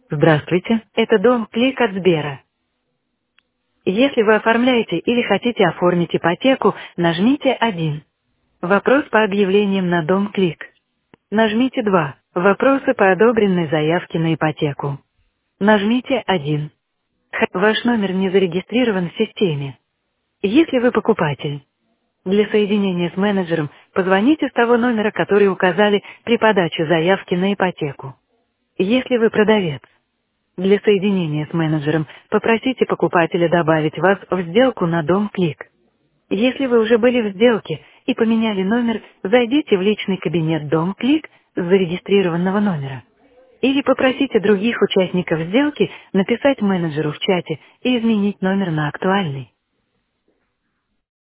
Здравствуйте, это дом Клик от Сбера. Если вы оформляете или хотите оформить ипотеку, нажмите 1. Вопрос по объявлениям на дом Клик. Нажмите 2. Вопросы по одобренной заявке на ипотеку. Нажмите 1. Ваш номер не зарегистрирован в системе. Если вы покупатель, для соединения с менеджером позвоните с того номера, который указали при подаче заявки на ипотеку. Если вы продавец, для соединения с менеджером попросите покупателя добавить вас в сделку на дом Клик. Если вы уже были в сделке и поменяли номер, зайдите в личный кабинет дом Клик с зарегистрированного номера. Или попросите других участников сделки написать менеджеру в чате и изменить номер на актуальный.